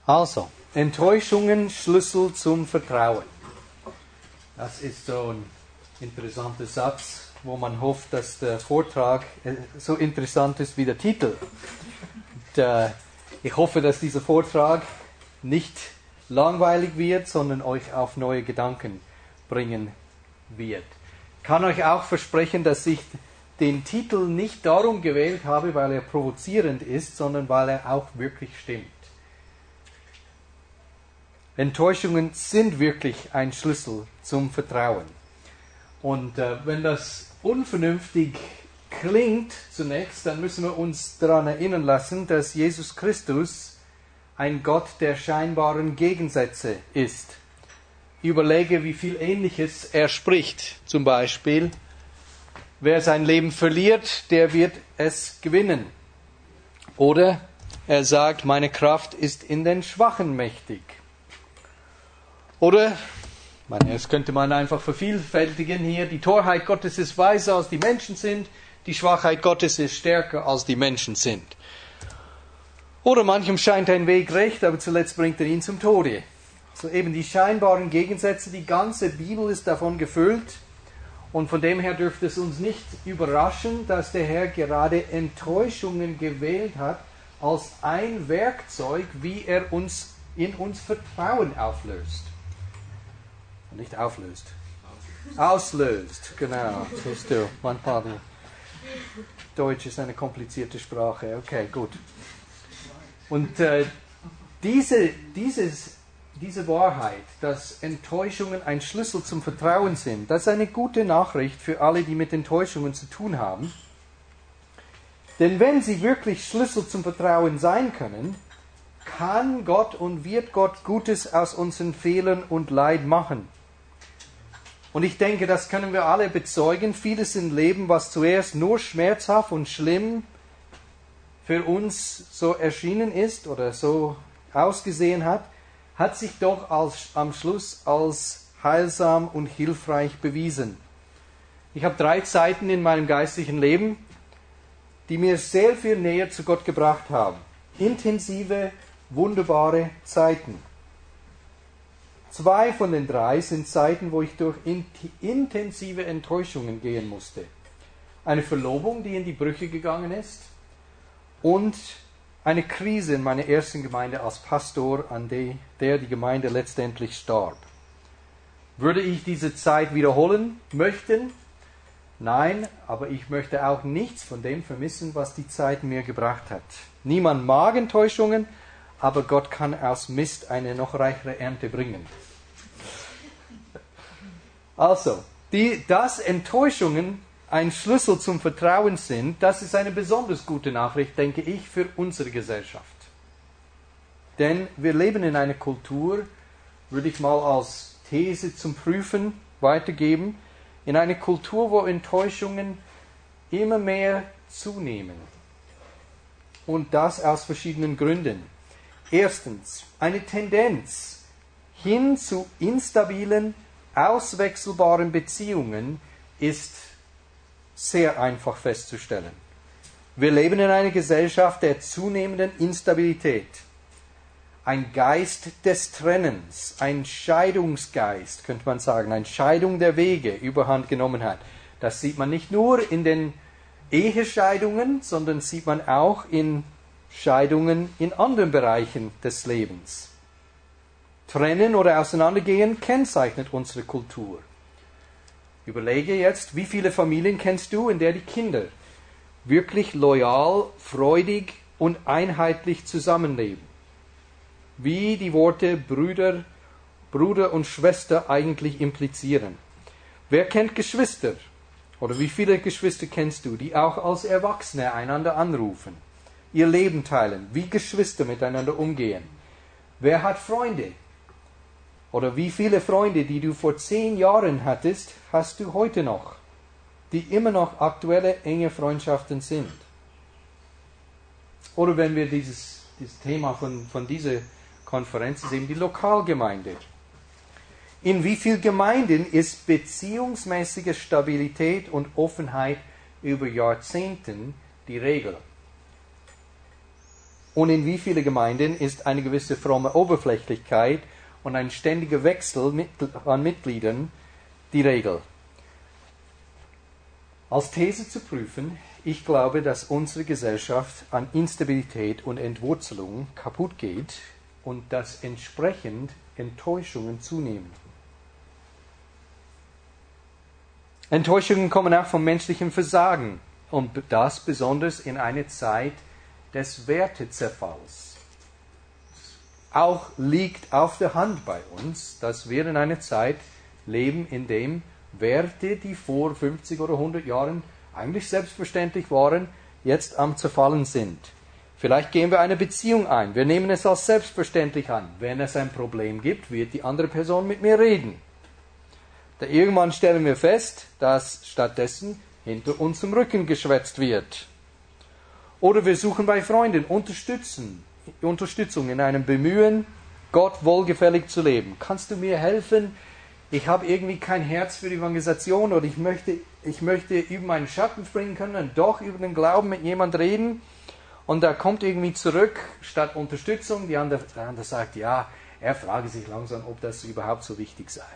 Also, Enttäuschungen, Schlüssel zum Vertrauen. Das ist so ein interessanter Satz, wo man hofft, dass der Vortrag so interessant ist wie der Titel. Und, ich hoffe, dass dieser Vortrag nicht langweilig wird, sondern euch auf neue Gedanken bringen wird. Ich kann euch auch versprechen, dass ich den Titel nicht darum gewählt habe, weil er provozierend ist, sondern weil er auch wirklich stimmt. Enttäuschungen sind wirklich ein Schlüssel zum Vertrauen. Und wenn das unvernünftig klingt zunächst, dann müssen wir uns daran erinnern lassen, dass Jesus Christus ein Gott der scheinbaren Gegensätze ist. Ich überlege, wie viel Ähnliches er spricht. Zum Beispiel, wer sein Leben verliert, der wird es gewinnen. Oder er sagt, meine Kraft ist in den Schwachen mächtig. Oder, das könnte man einfach vervielfältigen hier, die Torheit Gottes ist weiser als die Menschen sind, die Schwachheit Gottes ist stärker als die Menschen sind. Oder manchem scheint ein Weg recht, aber zuletzt bringt er ihn zum Tode. So eben die scheinbaren Gegensätze, die ganze Bibel ist davon gefüllt. Und von dem her dürfte es uns nicht überraschen, dass der Herr gerade Enttäuschungen gewählt hat als ein Werkzeug, wie er in uns Vertrauen auflöst. Nicht auflöst. Auslöst, genau. Siehst du, manchmal Deutsch ist eine komplizierte Sprache. Okay, gut. Und diese Wahrheit, dass Enttäuschungen ein Schlüssel zum Vertrauen sind, das ist eine gute Nachricht für alle, die mit Enttäuschungen zu tun haben. Denn wenn sie wirklich Schlüssel zum Vertrauen sein können, kann Gott und wird Gott Gutes aus unseren Fehlern und Leid machen. Und ich denke, das können wir alle bezeugen. Vieles im Leben, was zuerst nur schmerzhaft und schlimm für uns so erschienen ist oder so ausgesehen hat, hat sich doch am Schluss als heilsam und hilfreich bewiesen. Ich habe 3 Zeiten in meinem geistlichen Leben, die mir sehr viel näher zu Gott gebracht haben. Intensive, wunderbare Zeiten. 2 von den 3 sind Zeiten, wo ich durch intensive Enttäuschungen gehen musste. Eine Verlobung, die in die Brüche gegangen ist, und eine Krise in meiner ersten Gemeinde als Pastor, an der die Gemeinde letztendlich starb. Würde ich diese Zeit wiederholen möchten? Nein, aber ich möchte auch nichts von dem vermissen, was die Zeit mir gebracht hat. Niemand mag Enttäuschungen, aber Gott kann aus Mist eine noch reichere Ernte bringen. Also, dass Enttäuschungen ein Schlüssel zum Vertrauen sind, das ist eine besonders gute Nachricht, denke ich, für unsere Gesellschaft. Denn wir leben in einer Kultur, würde ich mal als These zum Prüfen weitergeben, in einer Kultur, wo Enttäuschungen immer mehr zunehmen. Und das aus verschiedenen Gründen. Erstens, eine Tendenz hin zu instabilen, auswechselbaren Beziehungen ist sehr einfach festzustellen. Wir leben in einer Gesellschaft der zunehmenden Instabilität. Ein Geist des Trennens, ein Scheidungsgeist, könnte man sagen, eine Scheidung der Wege überhand genommen hat. Das sieht man nicht nur in den Ehescheidungen, sondern sieht man auch in Scheidungen in anderen Bereichen des Lebens. Trennen oder auseinandergehen kennzeichnet unsere Kultur. Überlege jetzt, wie viele Familien kennst du, in der die Kinder wirklich loyal, freudig und einheitlich zusammenleben? Wie die Worte Bruder und Schwester eigentlich implizieren. Wer kennt Geschwister? Oder wie viele Geschwister kennst du, die auch als Erwachsene einander anrufen, ihr Leben teilen, wie Geschwister miteinander umgehen? Wer hat Freunde? Oder wie viele Freunde, die du vor 10 Jahren hattest, hast du heute noch, die immer noch aktuelle, enge Freundschaften sind? Oder wenn wir dieses Thema von dieser Konferenz ist eben die Lokalgemeinde. In wie vielen Gemeinden ist beziehungsmäßige Stabilität und Offenheit über Jahrzehnten die Regel? Und in wie viele Gemeinden ist eine gewisse fromme Oberflächlichkeit und ein ständiger Wechsel an Mitgliedern die Regel? Als These zu prüfen, ich glaube, dass unsere Gesellschaft an Instabilität und Entwurzelung kaputt geht und dass entsprechend Enttäuschungen zunehmen. Enttäuschungen kommen auch vom menschlichen Versagen und das besonders in einer Zeit des Wertezerfalls. Auch liegt auf der Hand bei uns, dass wir in einer Zeit leben, in dem Werte, die vor 50 oder 100 Jahren eigentlich selbstverständlich waren, jetzt am Zerfallen sind. Vielleicht gehen wir eine Beziehung ein. Wir nehmen es als selbstverständlich an. Wenn es ein Problem gibt, wird die andere Person mit mir reden. Irgendwann stellen wir fest, dass stattdessen hinter unserem Rücken geschwätzt wird. Oder wir suchen bei Freunden Unterstützung in einem Bemühen, Gott wohlgefällig zu leben. Kannst du mir helfen? Ich habe irgendwie kein Herz für Evangelisation oder ich möchte über meinen Schatten springen können und doch über den Glauben mit jemand reden. Und da kommt irgendwie zurück, statt Unterstützung, der andere sagt, ja, er frage sich langsam, ob das überhaupt so wichtig sei.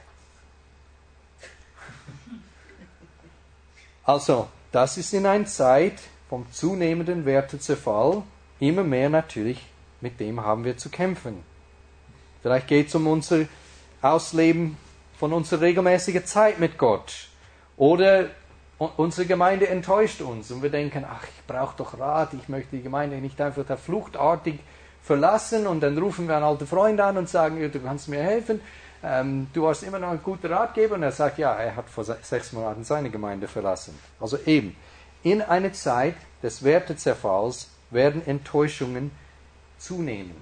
Also, das ist in einer Zeit vom zunehmenden Wertezerfall immer mehr natürlich, mit dem haben wir zu kämpfen. Vielleicht geht es um unser Ausleben von unserer regelmäßigen Zeit mit Gott. Oder unsere Gemeinde enttäuscht uns und wir denken, ach, ich brauche doch Rat, ich möchte die Gemeinde nicht einfach da fluchtartig verlassen und dann rufen wir einen alten Freund an und sagen, du kannst mir helfen, du hast immer noch einen guten Ratgeber und er sagt, ja, er hat vor 6 Monaten seine Gemeinde verlassen. Also eben, in einer Zeit des Wertezerfalls werden Enttäuschungen zunehmend.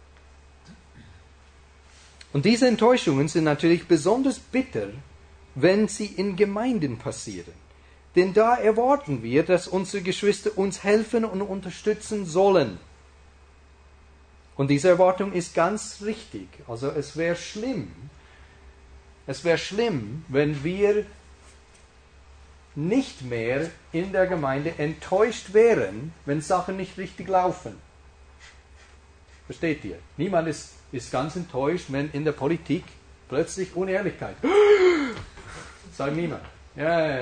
Und diese Enttäuschungen sind natürlich besonders bitter, wenn sie in Gemeinden passieren. Denn da erwarten wir, dass unsere Geschwister uns helfen und unterstützen sollen. Und diese Erwartung ist ganz richtig. Also es wäre schlimm, wenn wir nicht mehr in der Gemeinde enttäuscht wären, wenn Sachen nicht richtig laufen. Versteht ihr? Niemand ist ganz enttäuscht, wenn in der Politik plötzlich Unehrlichkeit. Sagt niemand. Ja.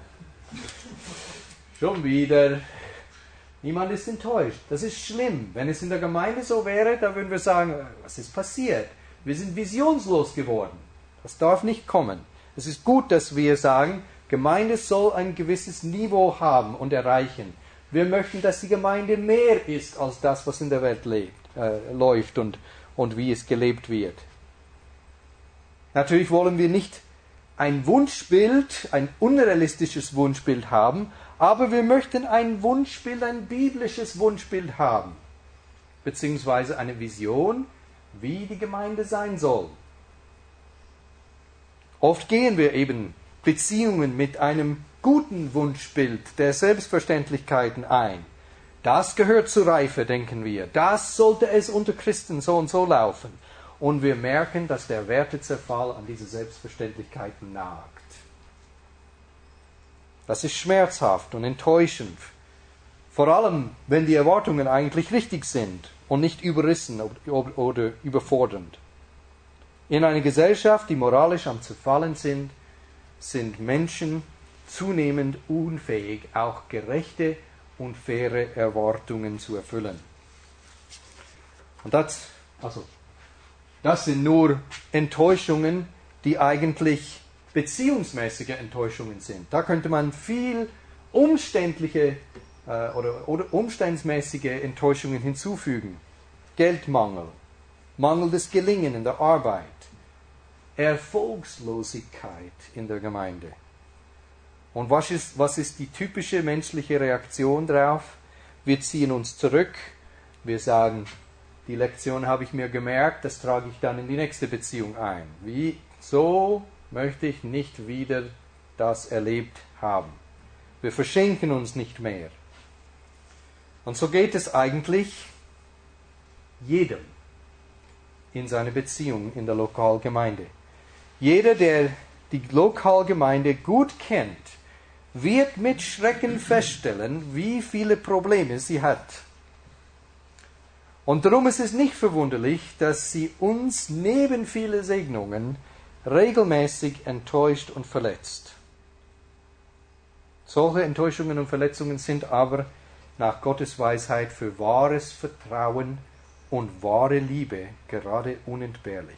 Schon wieder. Niemand ist enttäuscht. Das ist schlimm. Wenn es in der Gemeinde so wäre, dann würden wir sagen, was ist passiert? Wir sind visionslos geworden. Das darf nicht kommen. Es ist gut, dass wir sagen, Gemeinde soll ein gewisses Niveau haben und erreichen. Wir möchten, dass die Gemeinde mehr ist als das, was in der Welt läuft und wie es gelebt wird. Natürlich wollen wir nicht ein Wunschbild, ein unrealistisches Wunschbild haben, aber wir möchten ein Wunschbild, ein biblisches Wunschbild haben, beziehungsweise eine Vision, wie die Gemeinde sein soll. Oft gehen wir eben Beziehungen mit einem guten Wunschbild der Selbstverständlichkeiten ein. Das gehört zur Reife, denken wir. Das sollte es unter Christen so und so laufen. Und wir merken, dass der Wertezerfall an diese Selbstverständlichkeiten nagt. Das ist schmerzhaft und enttäuschend. Vor allem, wenn die Erwartungen eigentlich richtig sind und nicht überrissen oder überfordernd. In einer Gesellschaft, die moralisch am Zerfallen sind Menschen zunehmend unfähig, auch gerechte und faire Erwartungen zu erfüllen. Und das sind nur Enttäuschungen, die eigentlich beziehungsmäßige Enttäuschungen sind. Da könnte man viel umständliche oder umstandsmäßige Enttäuschungen hinzufügen. Geldmangel, mangelndes Gelingen in der Arbeit, Erfolgslosigkeit in der Gemeinde. Und was ist die typische menschliche Reaktion darauf? Wir ziehen uns zurück, wir sagen, die Lektion habe ich mir gemerkt, das trage ich dann in die nächste Beziehung ein. So möchte ich nicht wieder das erlebt haben. Wir verschenken uns nicht mehr. Und so geht es eigentlich jedem in seiner Beziehung in der Lokalgemeinde. Jeder, der die Lokalgemeinde gut kennt, wird mit Schrecken feststellen, wie viele Probleme sie hat. Und darum ist es nicht verwunderlich, dass sie uns neben vielen Segnungen regelmäßig enttäuscht und verletzt. Solche Enttäuschungen und Verletzungen sind aber nach Gottes Weisheit für wahres Vertrauen und wahre Liebe gerade unentbehrlich.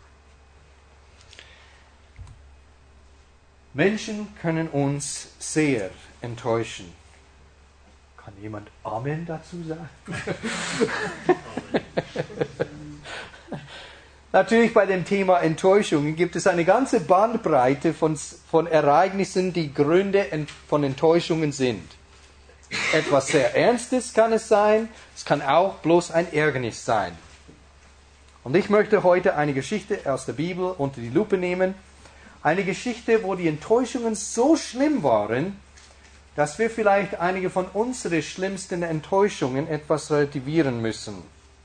Menschen können uns sehr enttäuschen. Kann jemand Amen dazu sagen? Natürlich bei dem Thema Enttäuschungen gibt es eine ganze Bandbreite von Ereignissen, die Gründe von Enttäuschungen sind. Etwas sehr Ernstes kann es sein, es kann auch bloß ein Ärgernis sein. Und ich möchte heute eine Geschichte aus der Bibel unter die Lupe nehmen. Eine Geschichte, wo die Enttäuschungen so schlimm waren, dass wir vielleicht einige von unseren schlimmsten Enttäuschungen etwas relativieren müssen.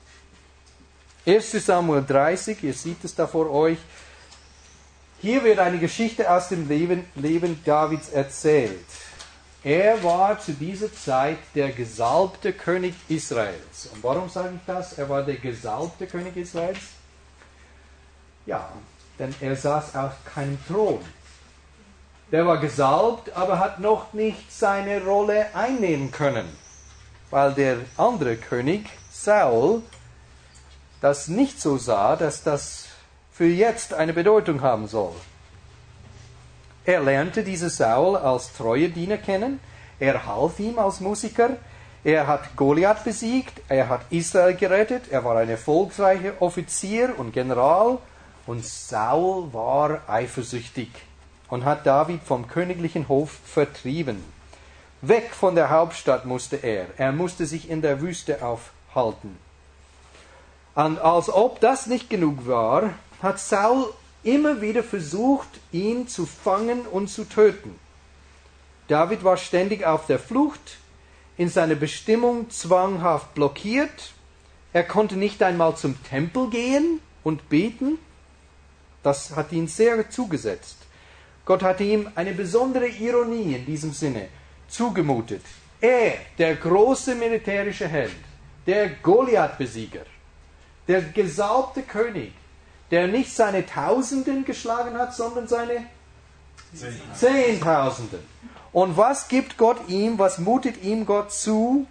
1. Samuel 30, ihr seht es da vor euch. Hier wird eine Geschichte aus dem Leben Davids erzählt. Er war zu dieser Zeit der gesalbte König Israels. Und warum sage ich das? Er war der gesalbte König Israels? Ja, denn er saß auf keinem Thron. Der war gesalbt, aber hat noch nicht seine Rolle einnehmen können, weil der andere König, Saul, das nicht so sah, dass das für jetzt eine Bedeutung haben soll. Er lernte diesen Saul als treue Diener kennen, er half ihm als Musiker, er hat Goliath besiegt, er hat Israel gerettet, er war ein erfolgreicher Offizier und General und Saul war eifersüchtig und hat David vom königlichen Hof vertrieben. Weg von der Hauptstadt musste er musste sich in der Wüste aufhalten. Und als ob das nicht genug war, hat Saul immer wieder versucht, ihn zu fangen und zu töten. David war ständig auf der Flucht, in seiner Bestimmung zwanghaft blockiert. Er konnte nicht einmal zum Tempel gehen und beten. Das hat ihn sehr zugesetzt. Gott hatte ihm eine besondere Ironie in diesem Sinne zugemutet. Er, der große militärische Held, der Goliath-Besieger, der gesalbte König, der nicht seine Tausenden geschlagen hat, sondern seine Zehntausenden. Und was gibt Gott ihm, was mutet ihm Gott zu?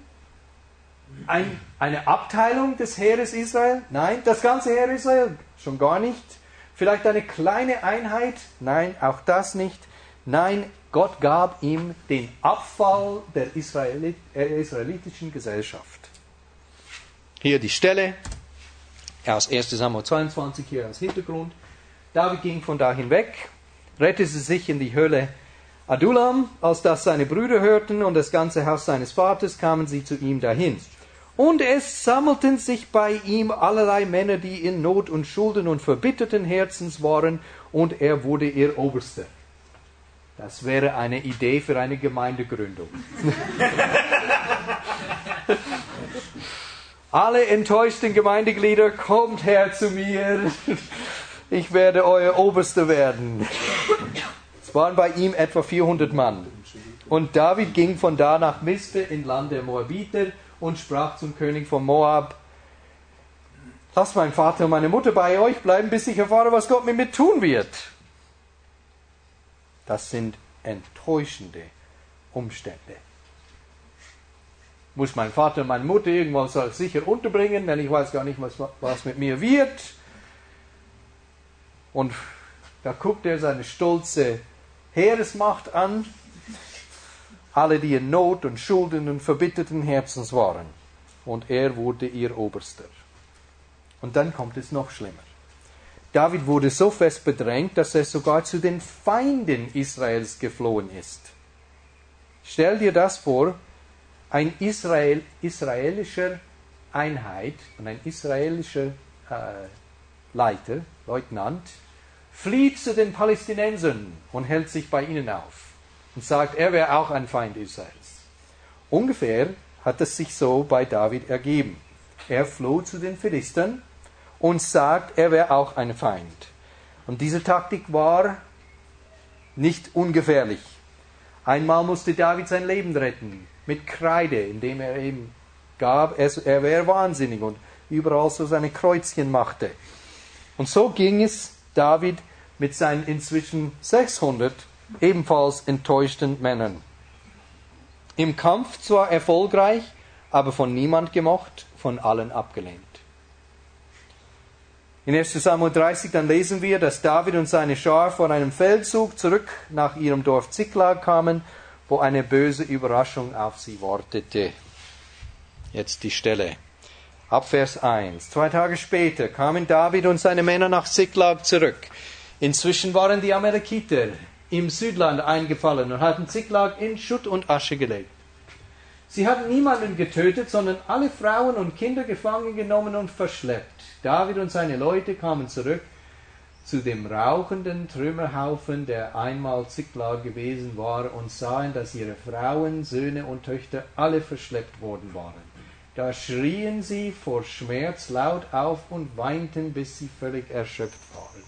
Eine Abteilung des Heeres Israel? Nein, das ganze Heer Israel? Schon gar nicht. Vielleicht eine kleine Einheit? Nein, auch das nicht. Nein, Gott gab ihm den Abfall der israelitischen Gesellschaft. Hier die Stelle aus 1. Samuel 22 hier als Hintergrund. David ging von da hinweg, rettete sich in die Höhle Adullam. Als das seine Brüder hörten und das ganze Haus seines Vaters, kamen sie zu ihm dahin. Und es sammelten sich bei ihm allerlei Männer, die in Not und Schulden und verbitterten Herzens waren, und er wurde ihr Oberster. Das wäre eine Idee für eine Gemeindegründung. Alle enttäuschten Gemeindeglieder, kommt her zu mir, ich werde euer Oberster werden. Es waren bei ihm etwa 400 Mann. Und David ging von da nach Mispe im Land der Moabiter und sprach zum König von Moab: Lasst mein Vater und meine Mutter bei euch bleiben, bis ich erfahre, was Gott mit mir tun wird. Das sind enttäuschende Umstände. Muss mein Vater und meine Mutter irgendwas sicher unterbringen, denn ich weiß gar nicht, was mit mir wird. Und da guckt er seine stolze Heeresmacht an. Alle, die in Not und Schulden und verbitterten Herzens waren. Und er wurde ihr Oberster. Und dann kommt es noch schlimmer. David wurde so fest bedrängt, dass er sogar zu den Feinden Israels geflohen ist. Stell dir das vor, ein israelischer Einheit und ein israelischer Leutnant, flieht zu den Palästinensern und hält sich bei ihnen auf und sagt, er wäre auch ein Feind Israels. Ungefähr hat es sich so bei David ergeben. Er floh zu den Philistern und sagt, er wäre auch ein Feind. Und diese Taktik war nicht ungefährlich. Einmal musste David sein Leben retten, mit Kreide, indem er ihm gab, er wäre wahnsinnig und überall so seine Kreuzchen machte. Und so ging es David mit seinen inzwischen 600 ebenfalls enttäuschten Männern. Im Kampf zwar erfolgreich, aber von niemand gemocht, von allen abgelehnt. In 1. Samuel 30 dann lesen wir, dass David und seine Schar vor einem Feldzug zurück nach ihrem Dorf Ziklag kamen, wo eine böse Überraschung auf sie wartete. Jetzt die Stelle. Ab Vers 1. 2 Tage später kamen David und seine Männer nach Ziklag zurück. Inzwischen waren die Amalekiter im Südland eingefallen und hatten Ziklag in Schutt und Asche gelegt. Sie hatten niemanden getötet, sondern alle Frauen und Kinder gefangen genommen und verschleppt. David und seine Leute kamen zurück zu dem rauchenden Trümmerhaufen, der einmal Ziklag gewesen war, und sahen, dass ihre Frauen, Söhne und Töchter alle verschleppt worden waren. Da schrien sie vor Schmerz laut auf und weinten, bis sie völlig erschöpft waren.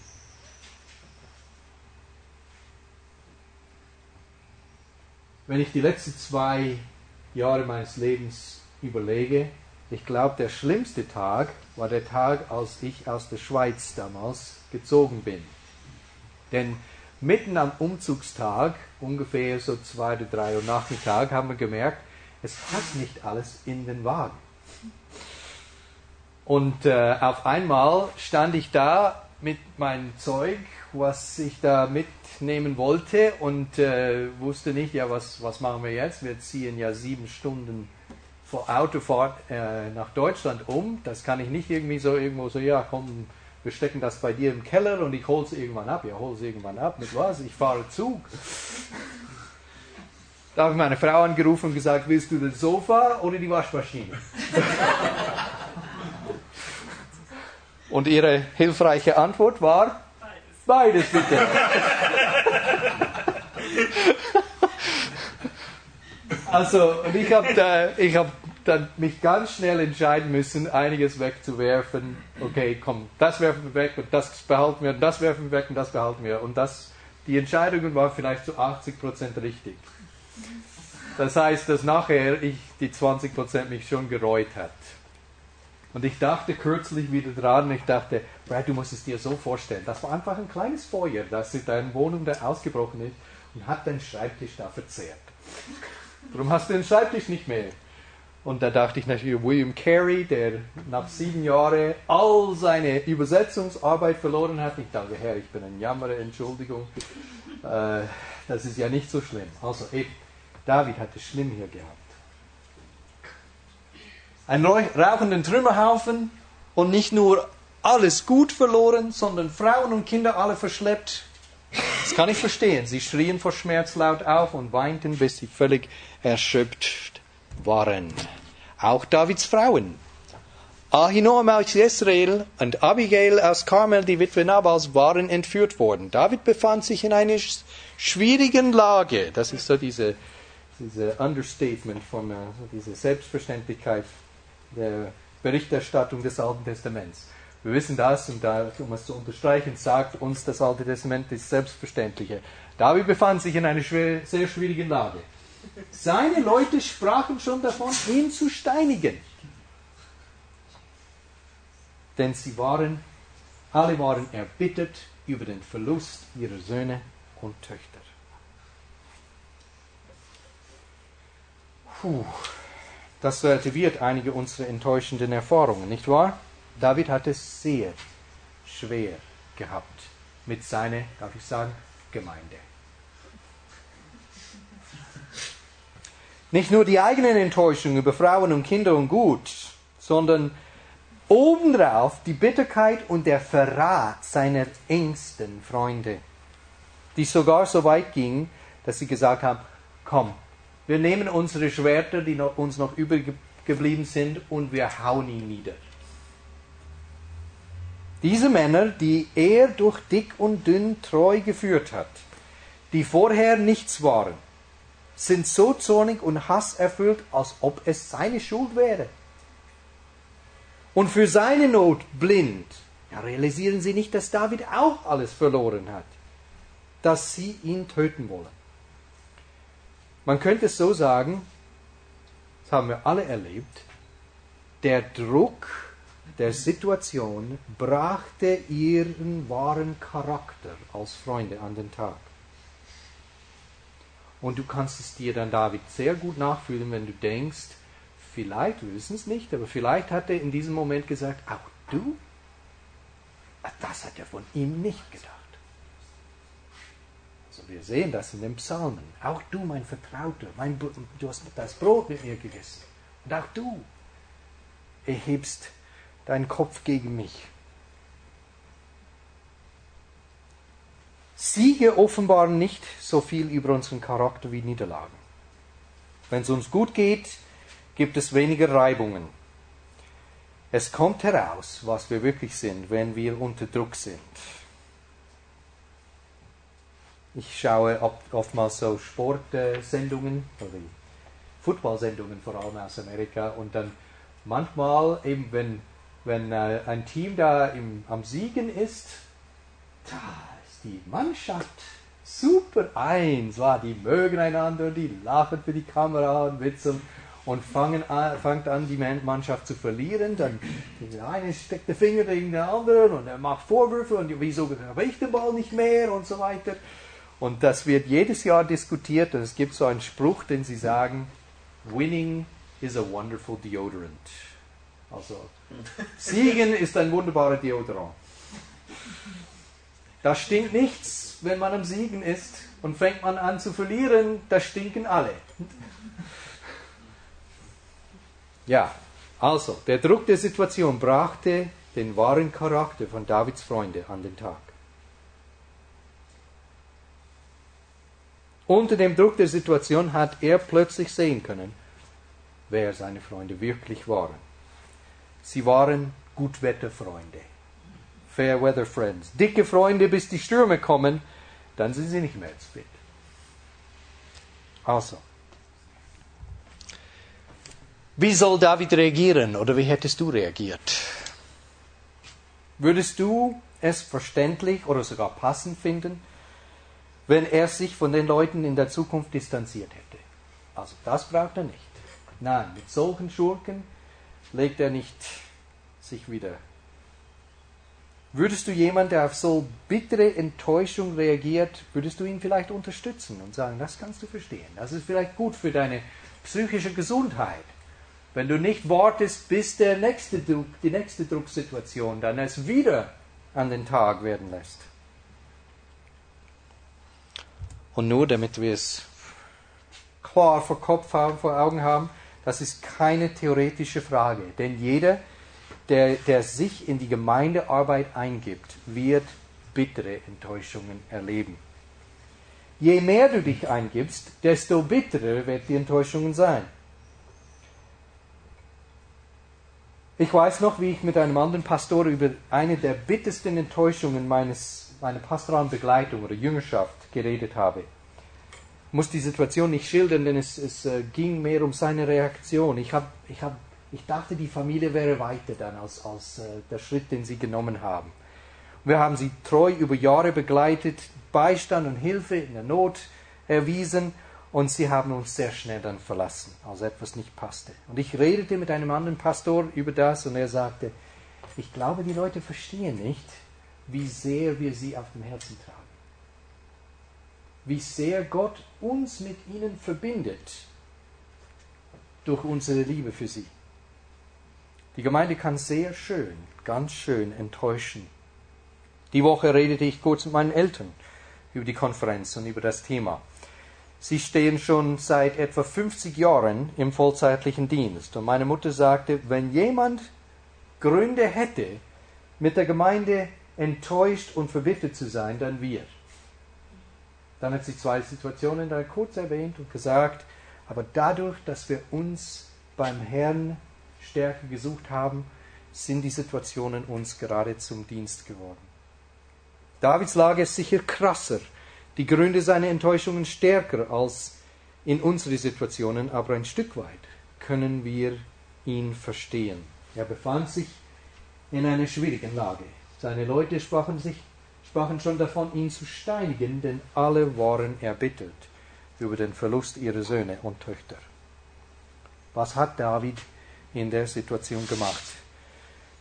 Wenn ich die letzten 2 Jahre meines Lebens überlege, ich glaube, der schlimmste Tag war der Tag, als ich aus der Schweiz damals gezogen bin. Denn mitten am Umzugstag, ungefähr so 2 oder 3 Uhr Nachmittag, haben wir gemerkt, es passt nicht alles in den Wagen. Und auf einmal stand ich da mit meinem Zeug, was ich da mitnehmen wollte, und wusste nicht, ja, was machen wir jetzt? Wir ziehen ja 7 Stunden vor Autofahrt nach Deutschland um. Das kann ich nicht irgendwie so irgendwo so, ja komm, wir stecken das bei dir im Keller und ich hole es irgendwann ab. Ja, hol es irgendwann ab. Mit was? Ich fahre Zug. Da habe ich meine Frau angerufen und gesagt, willst du das Sofa oder die Waschmaschine? Und ihre hilfreiche Antwort war, beides bitte. Also, und ich habe dann mich ganz schnell entscheiden müssen, einiges wegzuwerfen. Okay, komm, das werfen wir weg und das behalten wir, und das werfen wir weg und das behalten wir. Und die Entscheidungen waren vielleicht zu 80% richtig. Das heißt, dass nachher die 20% mich schon gereut hat. Und ich dachte kürzlich wieder dran, Brad, du musst es dir so vorstellen, das war einfach ein kleines Feuer, das in deiner Wohnung da ausgebrochen ist und hat deinen Schreibtisch da verzehrt. Darum hast du den Schreibtisch nicht mehr. Und da dachte ich natürlich, William Carey, der nach 7 Jahren all seine Übersetzungsarbeit verloren hat. Ich dachte, Herr, ich bin ein Jammerer, Entschuldigung. Das ist ja nicht so schlimm. Also David hat es schlimm hier gehabt. Einen rauchenden Trümmerhaufen und nicht nur alles gut verloren, sondern Frauen und Kinder alle verschleppt. Das kann ich verstehen. Sie schrien vor Schmerz laut auf und weinten, bis sie völlig erschöpft waren. Auch Davids Frauen. Ahinoam aus Jezreel und Abigail aus Karmel, die Witwe Nabals, waren entführt worden. David befand sich in einer schwierigen Lage. Das ist so diese Understatement von dieser Selbstverständlichkeit der Berichterstattung des Alten Testaments. Wir wissen das, und um es zu unterstreichen, sagt uns das Alte Testament das Selbstverständliche. David befand sich in einer sehr schwierigen Lage. Seine Leute sprachen schon davon, ihn zu steinigen. Denn alle waren erbittert über den Verlust ihrer Söhne und Töchter. Das relativiert einige unserer enttäuschenden Erfahrungen, nicht wahr? David hat es sehr schwer gehabt mit seiner, darf ich sagen, Gemeinde. Nicht nur die eigenen Enttäuschungen über Frauen und Kinder und Gut, sondern obendrauf die Bitterkeit und der Verrat seiner engsten Freunde, die sogar so weit gingen, dass sie gesagt haben, komm, wir nehmen unsere Schwerter, die uns noch übergeblieben sind, und wir hauen ihn nieder. Diese Männer, die er durch dick und dünn treu geführt hat, die vorher nichts waren, sind so zornig und hasserfüllt, als ob es seine Schuld wäre. Und für seine Not blind, realisieren sie nicht, dass David auch alles verloren hat, dass sie ihn töten wollen. Man könnte es so sagen, das haben wir alle erlebt, der Druck der Situation brachte ihren wahren Charakter als Freunde an den Tag. Und du kannst es dir dann, David, sehr gut nachfühlen, wenn du denkst, vielleicht, wir wissen es nicht, aber vielleicht hat er in diesem Moment gesagt, auch du? Das hat er von ihm nicht gedacht. Also wir sehen das in den Psalmen. Auch du, mein Vertrauter, du hast das Brot mit mir gegessen. Und auch du erhebst deinen Kopf gegen mich. Siege offenbaren nicht so viel über unseren Charakter wie Niederlagen. Wenn es uns gut geht, gibt es weniger Reibungen. Es kommt heraus, was wir wirklich sind, wenn wir unter Druck sind. Ich schaue oftmals so Sportsendungen, oder Football-Sendungen vor allem aus Amerika, und dann manchmal eben, wenn ein Team da am Siegen ist, da ist die Mannschaft super eins. Die mögen einander, die lachen für die Kamera und witzeln und fängt an, die Mannschaft zu verlieren. Dann der eine steckt den Finger gegen den anderen und er macht Vorwürfe und wieso habe ich den Ball nicht mehr und so weiter. Und das wird jedes Jahr diskutiert und es gibt so einen Spruch, den sie sagen, Winning is a wonderful deodorant. Also, Siegen ist ein wunderbarer Deodorant. Da stinkt nichts, wenn man am Siegen ist, und fängt man an zu verlieren, da stinken alle. Ja, also, der Druck der Situation brachte den wahren Charakter von Davids Freunde an den Tag. Unter dem Druck der Situation hat er plötzlich sehen können, wer seine Freunde wirklich waren. Sie waren Gutwetterfreunde. Fair Weather Friends. Dicke Freunde, bis die Stürme kommen, dann sind sie nicht mehr als fit. Also, wie soll David reagieren oder wie hättest du reagiert? Würdest du es verständlich oder sogar passend finden, wenn er sich von den Leuten in der Zukunft distanziert hätte? Also das braucht er nicht. Nein, mit solchen Schurken legt er nicht sich wieder. Würdest du jemanden, der auf so bittere Enttäuschung reagiert, würdest du ihn vielleicht unterstützen und sagen, das kannst du verstehen. Das ist vielleicht gut für deine psychische Gesundheit. Wenn du nicht wartest, bis die nächste Drucksituation dann es wieder an den Tag werden lässt. Und nur damit wir es klar vor Augen haben, das ist keine theoretische Frage. Denn jeder, der sich in die Gemeindearbeit eingibt, wird bittere Enttäuschungen erleben. Je mehr du dich eingibst, desto bitterer wird die Enttäuschung sein. Ich weiß noch, wie ich mit einem anderen Pastor über eine der bittersten Enttäuschungen meiner pastoralen Begleitung oder Jüngerschaft geredet habe. Ich muss die Situation nicht schildern, denn es ging mehr um seine Reaktion. Ich dachte, die Familie wäre weiter dann als der Schritt, den sie genommen haben. Wir haben sie treu über Jahre begleitet, Beistand und Hilfe in der Not erwiesen und sie haben uns sehr schnell dann verlassen, als etwas nicht passte. Und ich redete mit einem anderen Pastor über das und er sagte, ich glaube, die Leute verstehen nicht, wie sehr wir sie auf dem Herzen tragen. Wie sehr Gott uns mit ihnen verbindet durch unsere Liebe für sie. Die Gemeinde kann sehr schön, ganz schön enttäuschen. Die Woche redete ich kurz mit meinen Eltern über die Konferenz und über das Thema. Sie stehen schon seit etwa 50 Jahren im vollzeitlichen Dienst. Und meine Mutter sagte, wenn jemand Gründe hätte, mit der Gemeinde enttäuscht und verbittert zu sein, dann wir. Dann hat sie zwei Situationen da kurz erwähnt und gesagt, aber dadurch, dass wir uns beim Herrn stärker gesucht haben, sind die Situationen uns gerade zum Dienst geworden. Davids Lage ist sicher krasser, die Gründe seiner Enttäuschungen stärker als in unsere Situationen, aber ein Stück weit können wir ihn verstehen. Er befand sich in einer schwierigen Lage. Seine Leute sprachen schon davon, ihn zu steinigen, denn alle waren erbittert über den Verlust ihrer Söhne und Töchter. Was hat David in der Situation gemacht?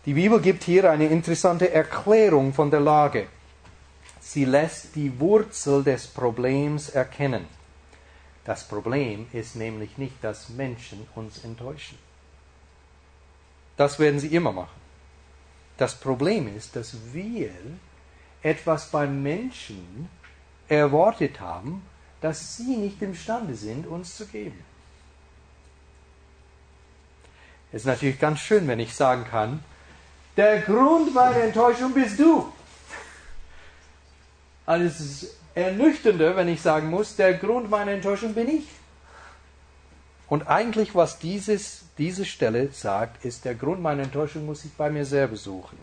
Die Bibel gibt hier eine interessante Erklärung von der Lage. Sie lässt die Wurzel des Problems erkennen. Das Problem ist nämlich nicht, dass Menschen uns enttäuschen. Das werden sie immer machen. Das Problem ist, dass wir etwas beim Menschen erwartet haben, das sie nicht imstande sind, uns zu geben. Es ist natürlich ganz schön, wenn ich sagen kann, der Grund meiner Enttäuschung bist du. Also es ist ernüchternder, wenn ich sagen muss, der Grund meiner Enttäuschung bin ich. Und eigentlich, was diese Stelle sagt, ist, der Grund meiner Enttäuschung muss ich bei mir selber suchen.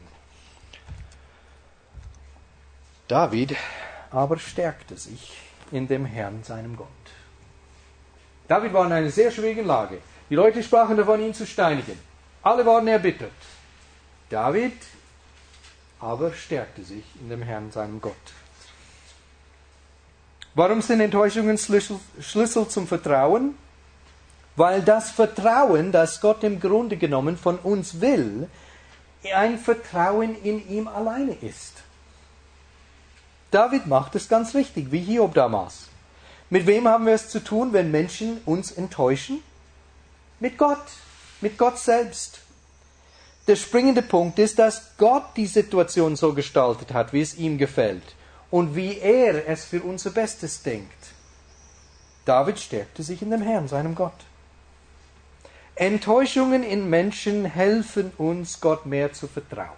David aber stärkte sich in dem Herrn, seinem Gott. David war in einer sehr schwierigen Lage. Die Leute sprachen davon, ihn zu steinigen. Alle waren erbittert. David aber stärkte sich in dem Herrn, seinem Gott. Warum sind Enttäuschungen Schlüssel zum Vertrauen? Weil das Vertrauen, das Gott im Grunde genommen von uns will, ein Vertrauen in ihm alleine ist. David macht es ganz richtig, wie Hiob damals. Mit wem haben wir es zu tun, wenn Menschen uns enttäuschen? Mit Gott selbst. Der springende Punkt ist, dass Gott die Situation so gestaltet hat, wie es ihm gefällt und wie er es für unser Bestes denkt. David stärkte sich in dem Herrn, seinem Gott. Enttäuschungen in Menschen helfen uns, Gott mehr zu vertrauen.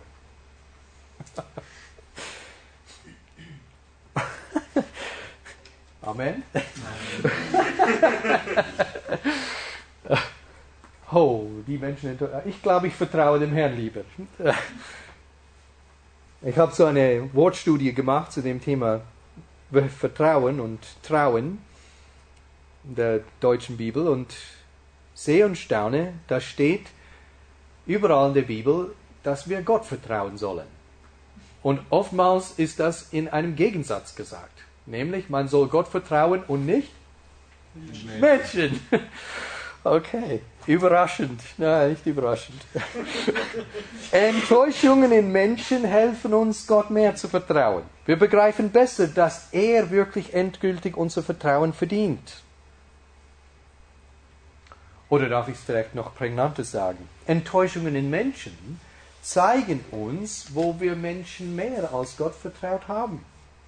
Amen. Oh, die Menschen, ich glaube, ich vertraue dem Herrn lieber. Ich habe so eine Wortstudie gemacht zu dem Thema Vertrauen und Trauen in der deutschen Bibel und sehe und staune, da steht überall in der Bibel, dass wir Gott vertrauen sollen. Und oftmals ist das in einem Gegensatz gesagt. Nämlich, man soll Gott vertrauen und nicht Menschen. Okay, überraschend. Nein, nicht überraschend. Enttäuschungen in Menschen helfen uns, Gott mehr zu vertrauen. Wir begreifen besser, dass er wirklich endgültig unser Vertrauen verdient. Oder darf ich es vielleicht noch prägnanter sagen? Enttäuschungen in Menschen zeigen uns, wo wir Menschen mehr als Gott vertraut haben.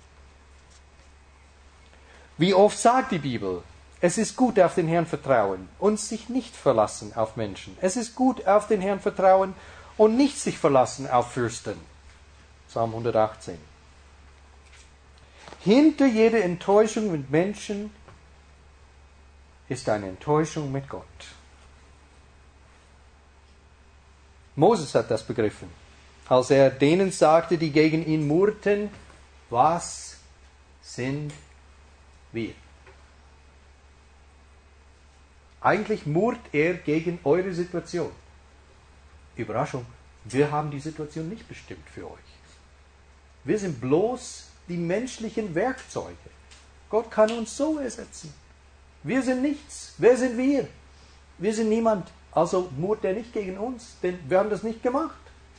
Wie oft sagt die Bibel, es ist gut, auf den Herrn vertrauen und sich nicht verlassen auf Menschen. Es ist gut, auf den Herrn vertrauen und nicht sich verlassen auf Fürsten. Psalm 118. Hinter jeder Enttäuschung mit Menschen ist eine Enttäuschung mit Gott. Moses hat das begriffen, als er denen sagte, die gegen ihn murrten, was sind wir? Eigentlich murrt er gegen eure Situation. Überraschung, wir haben die Situation nicht bestimmt für euch. Wir sind bloß die menschlichen Werkzeuge. Gott kann uns so ersetzen. Wir sind nichts. Wer sind wir? Wir sind niemand. Also murrt er nicht gegen uns, denn wir haben das nicht gemacht.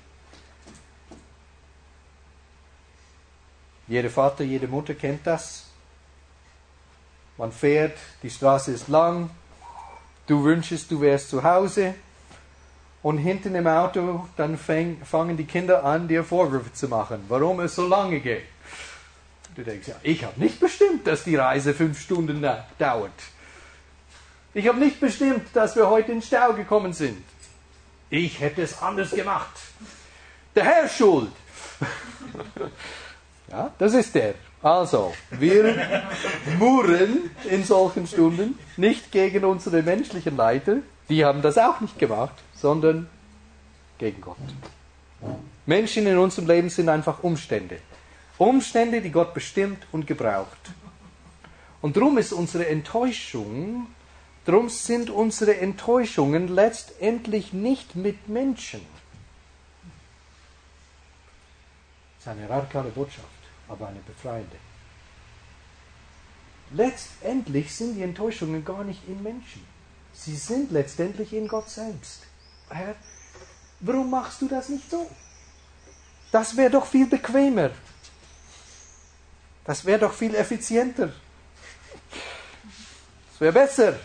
Jeder Vater, jede Mutter kennt das. Man fährt, die Straße ist lang, du wünschst, du wärst zu Hause und hinten im Auto, dann fangen die Kinder an, dir Vorwürfe zu machen, warum es so lange geht. Du denkst, ja, ich habe nicht bestimmt, dass die Reise 5 Stunden dauert. Ich habe nicht bestimmt, dass wir heute in den Stau gekommen sind. Ich hätte es anders gemacht. Der Herr ist schuld. Ja, das ist der. Also, wir murren in solchen Stunden nicht gegen unsere menschlichen Leiter, die haben das auch nicht gemacht, sondern gegen Gott. Menschen in unserem Leben sind einfach Umstände. Umstände, die Gott bestimmt und gebraucht. Und darum sind unsere Enttäuschungen letztendlich nicht mit Menschen. Das ist eine radikale Botschaft, aber eine befreiende. Letztendlich sind die Enttäuschungen gar nicht in Menschen. Sie sind letztendlich in Gott selbst. Warum machst du das nicht so? Das wäre doch viel bequemer. Das wäre doch viel effizienter. Das wäre besser.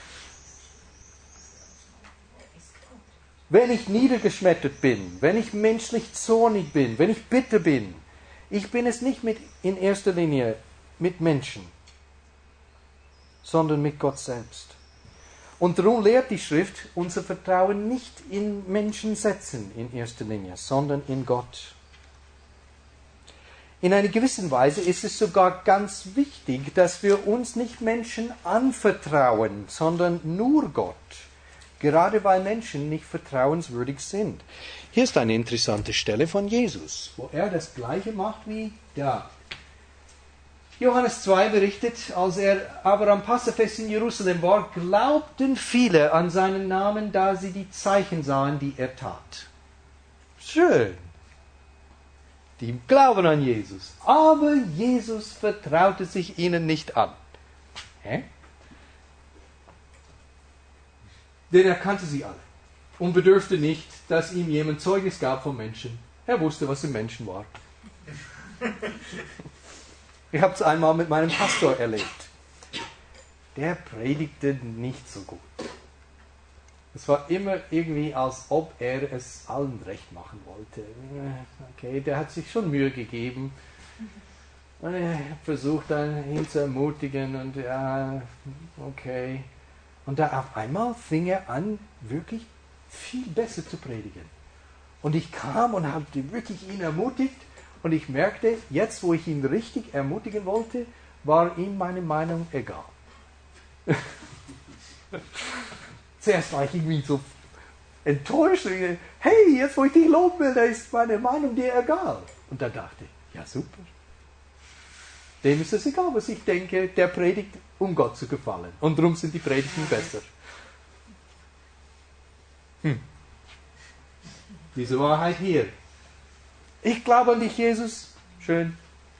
Wenn ich niedergeschmettert bin, wenn ich menschlich zornig bin, wenn ich bitter bin, ich bin es nicht in erster Linie mit Menschen, sondern mit Gott selbst. Und darum lehrt die Schrift, unser Vertrauen nicht in Menschen setzen in erster Linie, sondern in Gott. In einer gewissen Weise ist es sogar ganz wichtig, dass wir uns nicht Menschen anvertrauen, sondern nur Gott. Gerade weil Menschen nicht vertrauenswürdig sind. Hier ist eine interessante Stelle von Jesus, wo er das Gleiche macht wie da. Johannes 2 berichtet, als er aber am Passafest in Jerusalem war, glaubten viele an seinen Namen, da sie die Zeichen sahen, die er tat. Schön. Die glauben an Jesus. Aber Jesus vertraute sich ihnen nicht an. Hä? Denn er kannte sie alle und bedurfte nicht, dass ihm jemand Zeugnis gab von Menschen. Er wusste, was im Menschen war. Ich habe es einmal mit meinem Pastor erlebt. Der predigte nicht so gut. Es war immer irgendwie, als ob er es allen recht machen wollte. Okay, der hat sich schon Mühe gegeben. Und er versucht dann ihn zu ermutigen und ja, okay. Und da auf einmal fing er an, wirklich viel besser zu predigen. Und ich kam und habe wirklich ihn ermutigt. Und ich merkte, jetzt wo ich ihn richtig ermutigen wollte, war ihm meine Meinung egal. Zuerst war ich irgendwie so enttäuscht. Hey, jetzt wo ich dich loben will, da ist meine Meinung dir egal. Und da dachte ich, ja super. Dem ist es egal, was ich denke. Der predigt, um Gott zu gefallen. Und darum sind die Predigten besser. Diese Wahrheit hier. Ich glaube an dich, Jesus. Schön.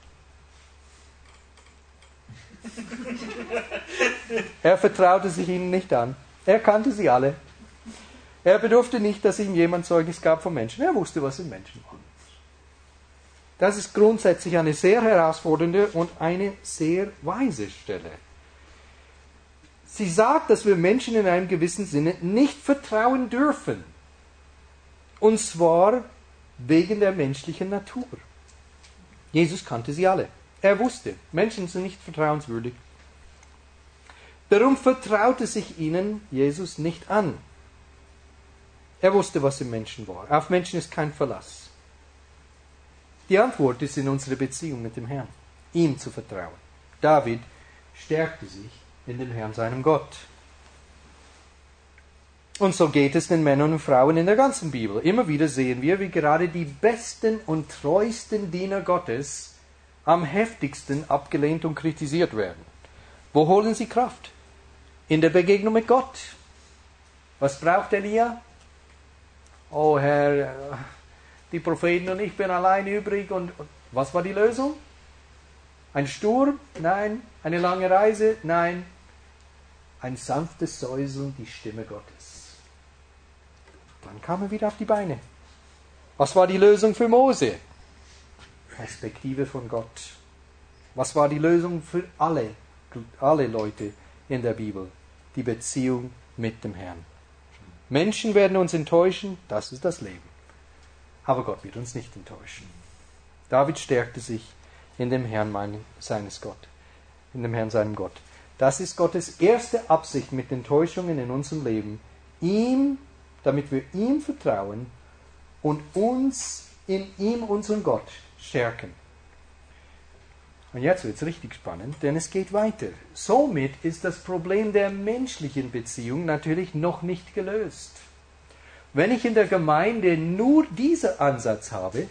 Er vertraute sich ihnen nicht an. Er kannte sie alle. Er bedurfte nicht, dass ihm jemand Zeugnis gab von Menschen. Er wusste, was im Menschen war. Das ist grundsätzlich eine sehr herausfordernde und eine sehr weise Stelle. Sie sagt, dass wir Menschen in einem gewissen Sinne nicht vertrauen dürfen. Und zwar wegen der menschlichen Natur. Jesus kannte sie alle. Er wusste, Menschen sind nicht vertrauenswürdig. Darum vertraute sich ihnen Jesus nicht an. Er wusste, was im Menschen war. Auf Menschen ist kein Verlass. Die Antwort ist in unserer Beziehung mit dem Herrn, ihm zu vertrauen. David stärkte sich in dem Herrn, seinem Gott. Und so geht es den Männern und Frauen in der ganzen Bibel. Immer wieder sehen wir, wie gerade die besten und treuesten Diener Gottes am heftigsten abgelehnt und kritisiert werden. Wo holen sie Kraft? In der Begegnung mit Gott. Was braucht Elia? Oh Herr, die Propheten und ich bin allein übrig. Und was war die Lösung? Ein Sturm? Nein. Eine lange Reise? Nein. Ein sanftes Säuseln, die Stimme Gottes. Dann kam er wieder auf die Beine. Was war die Lösung für Mose? Perspektive von Gott. Was war die Lösung für alle Leute in der Bibel? Die Beziehung mit dem Herrn. Menschen werden uns enttäuschen, das ist das Leben. Aber Gott wird uns nicht enttäuschen. David stärkte sich in dem Herrn seines Gott, in dem Herrn seinem Gott. Das ist Gottes erste Absicht mit Enttäuschungen in unserem Leben. Damit wir ihm vertrauen und uns in ihm, unseren Gott, stärken. Und jetzt wird es richtig spannend, denn es geht weiter. Somit ist das Problem der menschlichen Beziehung natürlich noch nicht gelöst. Wenn ich in der Gemeinde nur diesen Ansatz habe,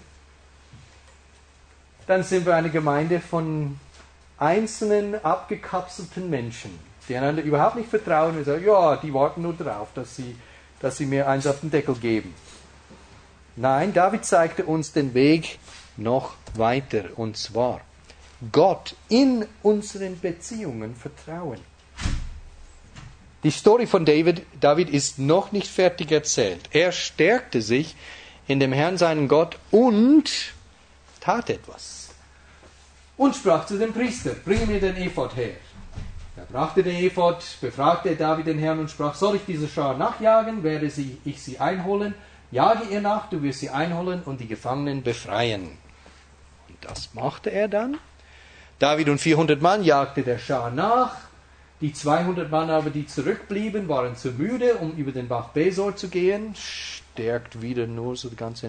dann sind wir eine Gemeinde von einzelnen, abgekapselten Menschen, die einander überhaupt nicht vertrauen und sagen, ja, die warten nur darauf, dass sie mir eins auf den Deckel geben. Nein, David zeigte uns den Weg noch weiter, und zwar Gott in unseren Beziehungen vertrauen. Die Story von David ist noch nicht fertig erzählt. Er stärkte sich in dem Herrn, seinen Gott, und tat etwas. Und sprach zu dem Priester, bringe mir den Ephod her. Er brachte den Ephod, befragte David den Herrn und sprach, soll ich diese Schar nachjagen, werde ich sie einholen? Jage ihr nach, du wirst sie einholen und die Gefangenen befreien. Und das machte er dann. David und 400 Mann jagte der Schar nach. Die 200 Mann aber, die zurückblieben, waren zu müde, um über den Bach Besor zu gehen. Stärkt wieder nur so die ganze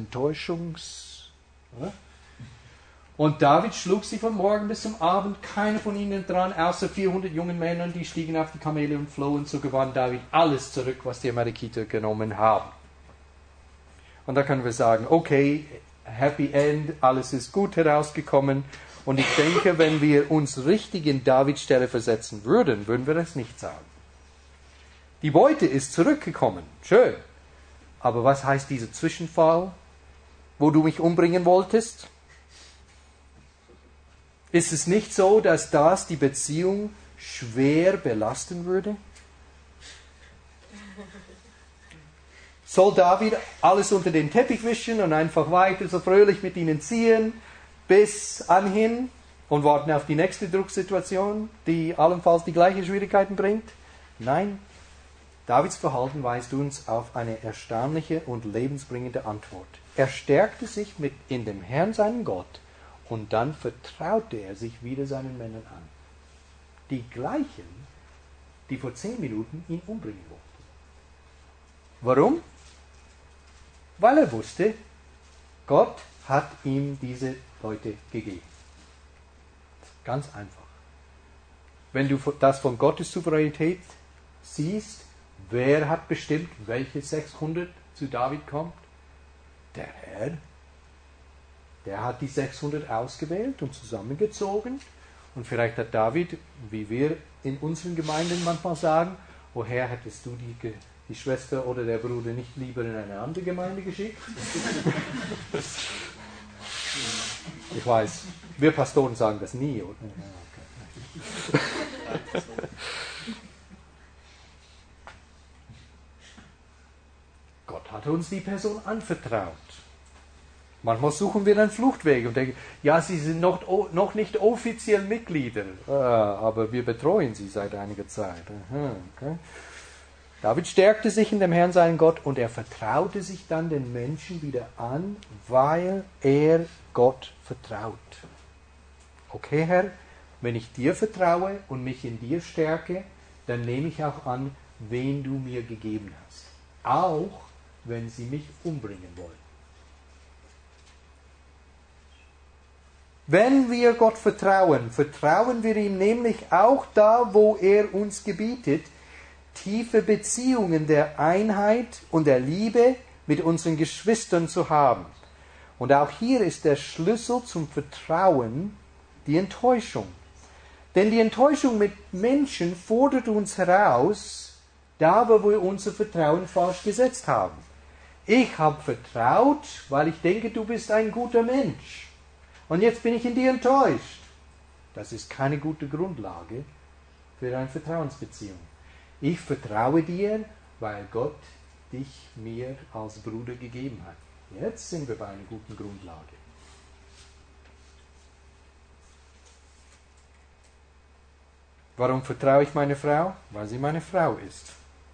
Und David schlug sie von morgen bis zum Abend, keine von ihnen dran, außer 400 jungen Männern, die stiegen auf die Kamele und flohen. So gewann David alles zurück, was die Amalekiter genommen haben. Und da können wir sagen, okay, Happy End, alles ist gut herausgekommen. Und ich denke, wenn wir uns richtig in Davids Stelle versetzen würden, würden wir das nicht sagen. Die Beute ist zurückgekommen, schön. Aber was heißt dieser Zwischenfall, wo du mich umbringen wolltest? Ist es nicht so, dass das die Beziehung schwer belasten würde? Soll David alles unter den Teppich wischen und einfach weiter so fröhlich mit ihnen ziehen, bis anhin und warten auf die nächste Drucksituation, die allenfalls die gleichen Schwierigkeiten bringt? Nein, Davids Verhalten weist uns auf eine erstaunliche und lebensbringende Antwort. Er stärkte sich in dem Herrn, seinen Gott, und dann vertraute er sich wieder seinen Männern an. Die gleichen, die vor 10 Minuten ihn umbringen wollten. Warum? Weil er wusste, Gott hat ihm diese Leute gegeben. Ganz einfach. Wenn du das von Gottes Souveränität siehst, wer hat bestimmt, welche 600 zu David kommt? Der Herr. Der hat die 600 ausgewählt und zusammengezogen. Und vielleicht hat David, wie wir in unseren Gemeinden manchmal sagen, woher hättest du die Schwester oder der Bruder nicht lieber in eine andere Gemeinde geschickt? Ich weiß, wir Pastoren sagen das nie. Oder? Okay. Gott hat uns die Person anvertraut. Manchmal suchen wir einen Fluchtweg und denken, ja, sie sind noch nicht offiziell Mitglieder, aber wir betreuen sie seit einiger Zeit. Okay. David stärkte sich in dem Herrn, seinen Gott, und er vertraute sich dann den Menschen wieder an, weil er Gott vertraut. Okay, Herr, wenn ich dir vertraue und mich in dir stärke, dann nehme ich auch an, wen du mir gegeben hast. Auch wenn sie mich umbringen wollen. Wenn wir Gott vertrauen, vertrauen wir ihm nämlich auch da, wo er uns gebietet, tiefe Beziehungen der Einheit und der Liebe mit unseren Geschwistern zu haben. Und auch hier ist der Schlüssel zum Vertrauen die Enttäuschung. Denn die Enttäuschung mit Menschen fordert uns heraus, da wo wir unser Vertrauen falsch gesetzt haben. Ich habe vertraut, weil ich denke, du bist ein guter Mensch. Und jetzt bin ich in dir enttäuscht. Das ist keine gute Grundlage für eine Vertrauensbeziehung. Ich vertraue dir, weil Gott dich mir als Bruder gegeben hat. Jetzt sind wir bei einer guten Grundlage. Warum vertraue ich meiner Frau? Weil sie meine Frau ist.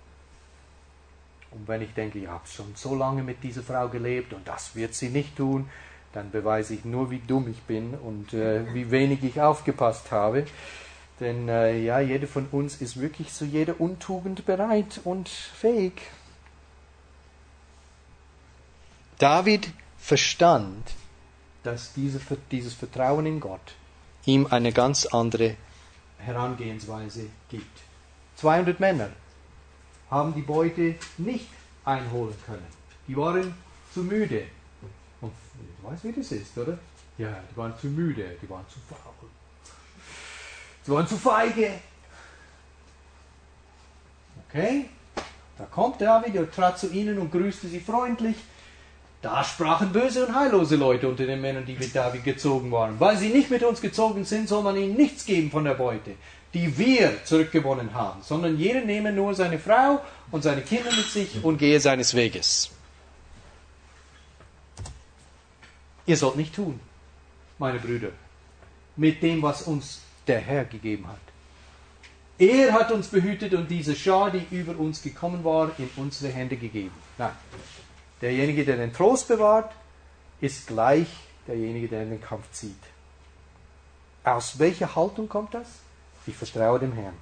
Und wenn ich denke, ich habe schon so lange mit dieser Frau gelebt und das wird sie nicht tun, dann beweise ich nur, wie dumm ich bin und wie wenig ich aufgepasst habe. Denn jeder von uns ist wirklich zu jeder Untugend bereit und fähig. David verstand, dass dieses Vertrauen in Gott ihm eine ganz andere Herangehensweise gibt. 200 Männer haben die Beute nicht einholen können. Die waren zu müde. Und du weißt, wie das ist, oder? Ja, die waren zu müde, die waren zu faul. Sie waren zu feige. Okay, da kommt David, er trat zu ihnen und grüßte sie freundlich. Da sprachen böse und heillose Leute unter den Männern, die mit David gezogen waren. Weil sie nicht mit uns gezogen sind, soll man ihnen nichts geben von der Beute. die wir zurückgewonnen haben, sondern jeder nehme nur seine Frau und seine Kinder mit sich und gehe seines Weges. Ihr sollt nicht tun, meine Brüder, mit dem, was uns der Herr gegeben hat. Er hat uns behütet und diese Schar, die über uns gekommen war, in unsere Hände gegeben. Nein, derjenige, der den Trost bewahrt, ist gleich derjenige, der in den Kampf zieht. Aus welcher Haltung kommt das? Ich vertraue dem Herrn.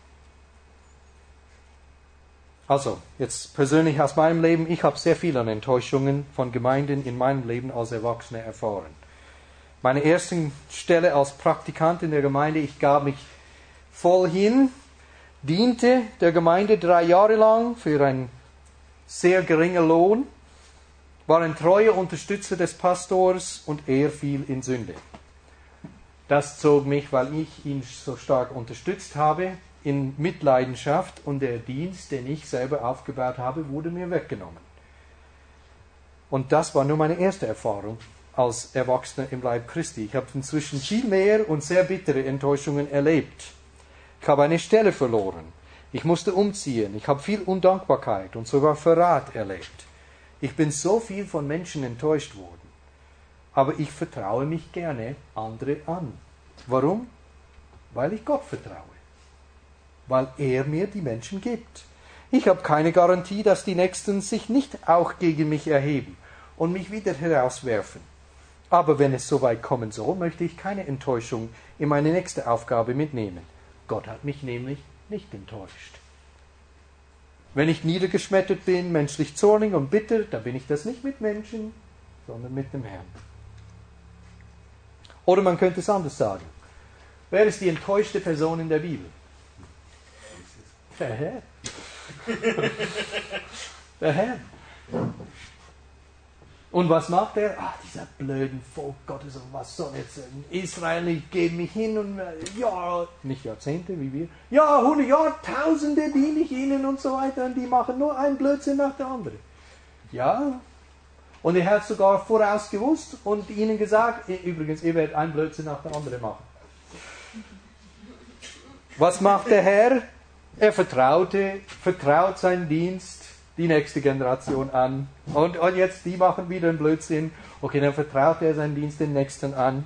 Also, jetzt persönlich aus meinem Leben, ich habe sehr viel an Enttäuschungen von Gemeinden in meinem Leben als Erwachsener erfahren. Meine erste Stelle als Praktikant in der Gemeinde, ich gab mich voll hin, diente der Gemeinde 3 Jahre lang für einen sehr geringen Lohn, war ein treuer Unterstützer des Pastors und er fiel in Sünde. Das zog mich, weil ich ihn so stark unterstützt habe, in Mitleidenschaft und der Dienst, den ich selber aufgebaut habe, wurde mir weggenommen. Und das war nur meine erste Erfahrung als Erwachsener im Leib Christi. Ich habe inzwischen viel mehr und sehr bittere Enttäuschungen erlebt. Ich habe eine Stelle verloren. Ich musste umziehen. Ich habe viel Undankbarkeit und sogar Verrat erlebt. Ich bin so viel von Menschen enttäuscht worden. Aber ich vertraue mich gerne andere an. Warum? Weil ich Gott vertraue. Weil er mir die Menschen gibt. Ich habe keine Garantie, dass die Nächsten sich nicht auch gegen mich erheben und mich wieder herauswerfen. Aber wenn es so weit kommen soll, möchte ich keine Enttäuschung in meine nächste Aufgabe mitnehmen. Gott hat mich nämlich nicht enttäuscht. Wenn ich niedergeschmettert bin, menschlich zornig und bitter, dann bin ich das nicht mit Menschen, sondern mit dem Herrn. Oder man könnte es anders sagen. Wer ist die enttäuschte Person in der Bibel? Der Herr. Der Herr. Und was macht er? Ach, dieser blöden Volk Gottes, und was soll jetzt Israel, ich gebe mich hin und ja, nicht Jahrzehnte wie wir, Jahrtausende diene ich ihnen und so weiter und die machen nur einen Blödsinn nach der anderen. Ja, und er hat sogar voraus gewusst und ihnen gesagt, übrigens, ihr werdet einen Blödsinn nach der anderen machen. Was macht der Herr? Er vertraut seinen Dienst die nächste Generation an. Und jetzt, die machen wieder einen Blödsinn. Okay, dann vertraut er seinen Dienst den Nächsten an.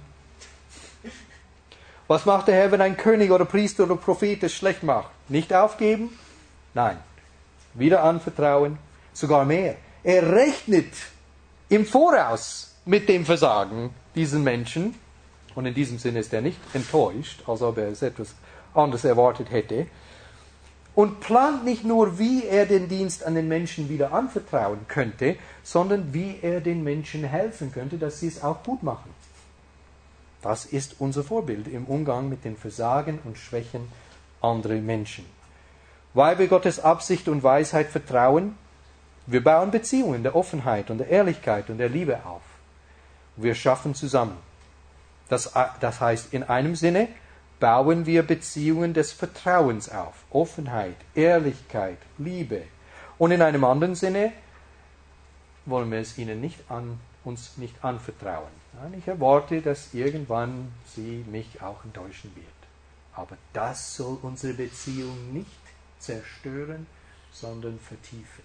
Was macht der Herr, wenn ein König oder Priester oder Prophet es schlecht macht? Nicht aufgeben? Nein. Wieder anvertrauen. Sogar mehr. Er rechnet im Voraus mit dem Versagen diesen Menschen. Und in diesem Sinne ist er nicht enttäuscht, als ob er es etwas anderes erwartet hätte. Und plant nicht nur, wie er den Dienst an den Menschen wieder anvertrauen könnte, sondern wie er den Menschen helfen könnte, dass sie es auch gut machen. Das ist unser Vorbild im Umgang mit den Versagen und Schwächen anderer Menschen. Weil wir Gottes Absicht und Weisheit vertrauen, wir bauen Beziehungen der Offenheit und der Ehrlichkeit und der Liebe auf. Wir schaffen zusammen. Das heißt, in einem Sinne bauen wir Beziehungen des Vertrauens auf. Offenheit, Ehrlichkeit, Liebe. Und in einem anderen Sinne wollen wir es ihnen uns nicht anvertrauen. Ich erwarte, dass irgendwann sie mich auch enttäuschen wird. Aber das soll unsere Beziehung nicht zerstören, sondern vertiefen.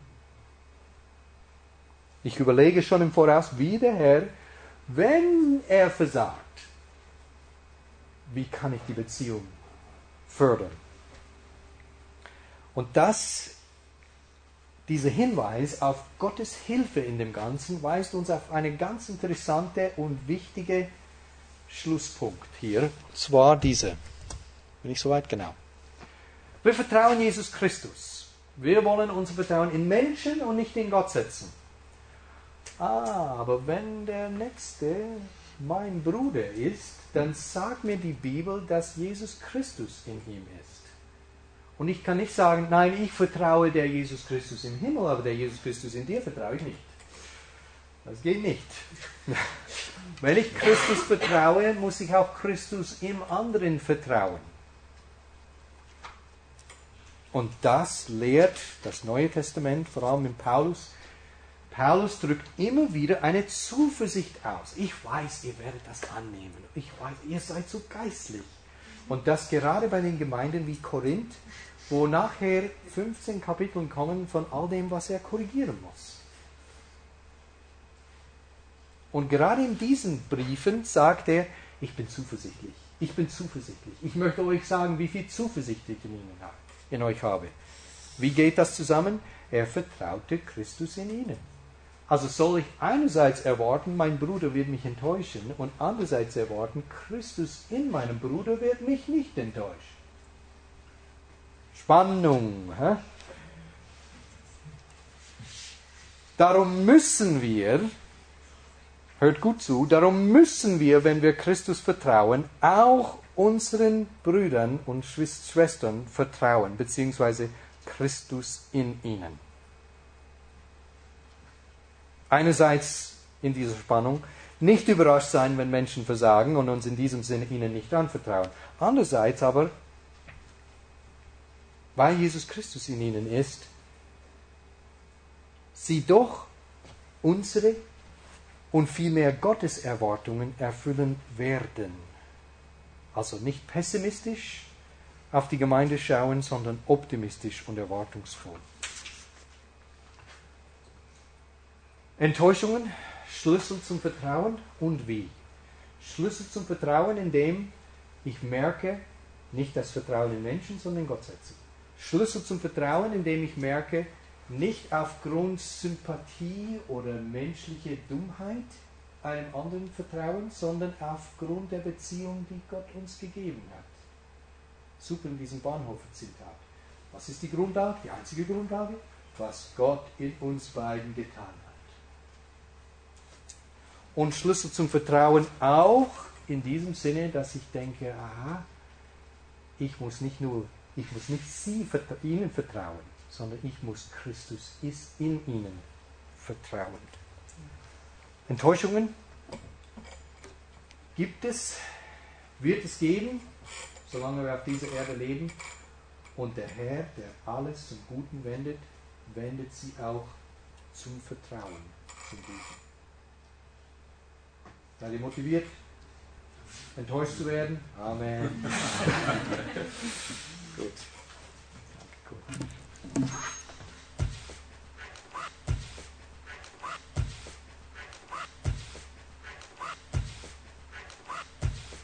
Ich überlege schon im Voraus, wie der Herr, wenn er versagt, wie kann ich die Beziehung fördern? Und dieser Hinweis auf Gottes Hilfe in dem Ganzen weist uns auf eine ganz interessante und wichtige Schlusspunkt hier. Und zwar diese. Bin ich soweit? Genau. Wir vertrauen Jesus Christus. Wir wollen unser Vertrauen in Menschen und nicht in Gott setzen. Aber wenn der Nächste mein Bruder ist, dann sagt mir die Bibel, dass Jesus Christus in ihm ist. Und ich kann nicht sagen, nein, ich vertraue der Jesus Christus im Himmel, aber der Jesus Christus in dir vertraue ich nicht. Das geht nicht. Wenn ich Christus vertraue, muss ich auch Christus im anderen vertrauen. Und das lehrt das Neue Testament, vor allem in Paulus. Paulus drückt immer wieder eine Zuversicht aus. Ich weiß, ihr werdet das annehmen. Ich weiß, ihr seid so geistlich. Und das gerade bei den Gemeinden wie Korinth, wo nachher 15 Kapitel kommen von all dem, was er korrigieren muss. Und gerade in diesen Briefen sagt er, ich bin zuversichtlich. Ich bin zuversichtlich. Ich möchte euch sagen, wie viel Zuversicht ich in euch habe. Wie geht das zusammen? Er vertraute Christus in ihnen. Also soll ich einerseits erwarten, mein Bruder wird mich enttäuschen, und andererseits erwarten, Christus in meinem Bruder wird mich nicht enttäuschen. Spannung. Hä? Darum müssen wir, hört gut zu, darum müssen wir, wenn wir Christus vertrauen, auch unseren Brüdern und Schwestern vertrauen, beziehungsweise Christus in ihnen. Einerseits in dieser Spannung nicht überrascht sein, wenn Menschen versagen und uns in diesem Sinne ihnen nicht anvertrauen. Andererseits aber, weil Jesus Christus in ihnen ist, sie doch unsere und vielmehr Gottes Erwartungen erfüllen werden. Also nicht pessimistisch auf die Gemeinde schauen, sondern optimistisch und erwartungsvoll. Enttäuschungen, Schlüssel zum Vertrauen und wie? Schlüssel zum Vertrauen, indem ich merke, nicht das Vertrauen in Menschen, sondern in Gott setze. Schlüssel zum Vertrauen, indem ich merke, nicht aufgrund Sympathie oder menschlicher Dummheit einem anderen vertrauen, sondern aufgrund der Beziehung, die Gott uns gegeben hat. Super in diesem Bonhoeffer-Zitat. Was ist die Grundlage? Die einzige Grundlage? Was Gott in uns beiden getan hat. Und Schlüssel zum Vertrauen auch in diesem Sinne, dass ich denke, aha, ich muss nicht ihnen vertrauen, sondern ich muss Christus ist in ihnen vertrauen. Enttäuschungen gibt es, wird es geben, solange wir auf dieser Erde leben. Und der Herr, der alles zum Guten wendet, wendet sie auch zum Vertrauen, zum Guten. Seid ihr motiviert, enttäuscht zu werden? Amen. Gut. Danke, cool.